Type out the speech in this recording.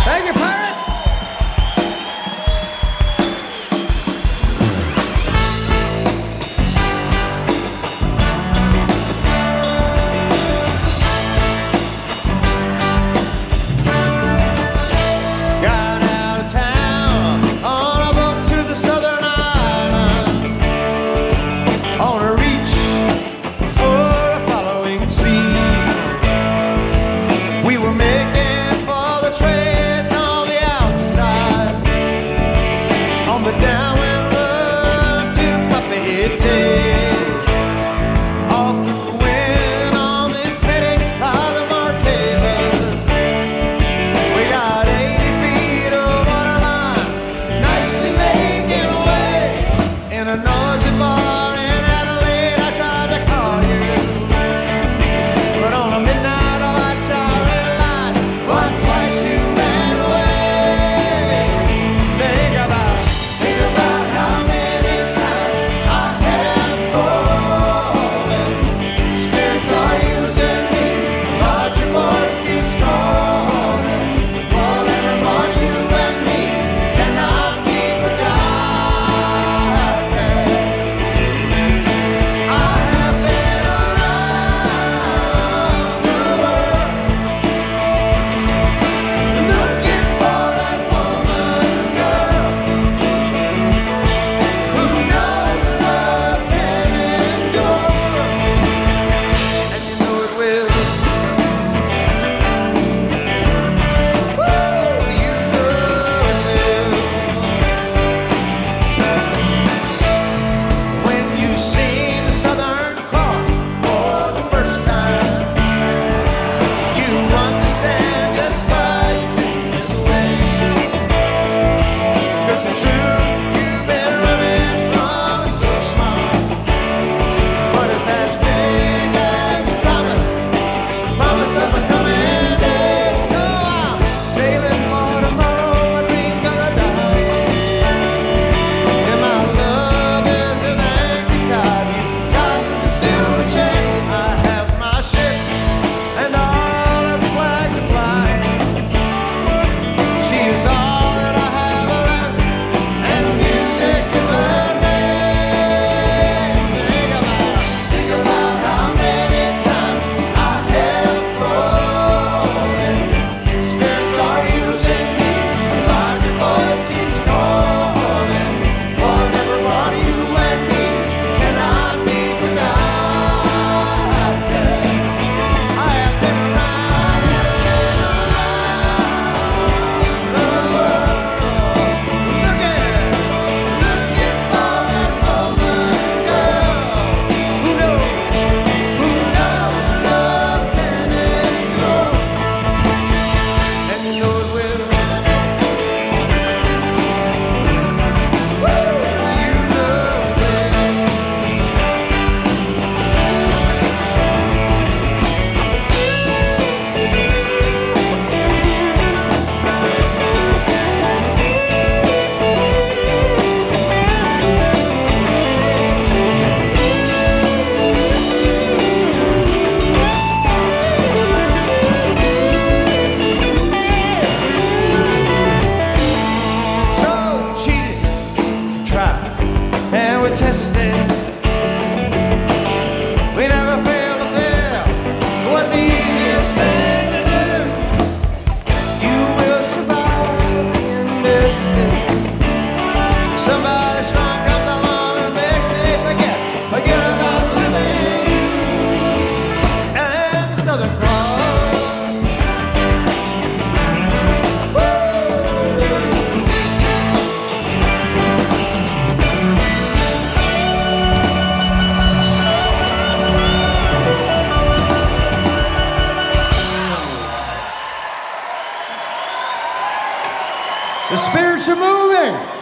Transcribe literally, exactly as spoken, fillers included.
Thank you, Pirates. Got out of town on a boat to the southern island, on a reach for a following sea. We were making for the trades on the outside, on the downwind run to Papeete. Off the wind on this heading by the Marquesas. We got eighty feet of waterline, nicely making away. In a noisy bar in Adelaide, I tried to call you, but on a midnight lights I realized once, twice you ran away. Think about, think about how many times I have fallen. Spirits are using me, but your voice keeps calling. Whatever brought you and me cannot be forgotten. I have been around the world looking for that woman, girl, who knows love can endure, and you know it will. Woo, you know it will. When you seen the Southern Cross for the first time, you understand just why you came this way. 'Cause the truth you've been running from is so small, but it's as big as the promise, promise of a coming day. So I'm sailing for tomorrow, a dream gonna die. And my love is an anchor tide, you tied to the silver chain. I have my ship and all her flags are flying. She is all that I have left, and music is her name. Think about, think about how many times I have fallen. Spirits are using me, but your voice keeps calling. Whatever brought you and me cannot be forgotten. I have been around the world, looking, looking for that woman, girl, who knows, who knows love can endure, and you know it will. Woo, you know it will. So cheated, tried, and we tested. We never failed to fail. It was the easiest thing to do. You will survive being tested. Somebody strong comes along and makes me forget, forget about living you and the Southern Cross. Woo! The spirits are moving.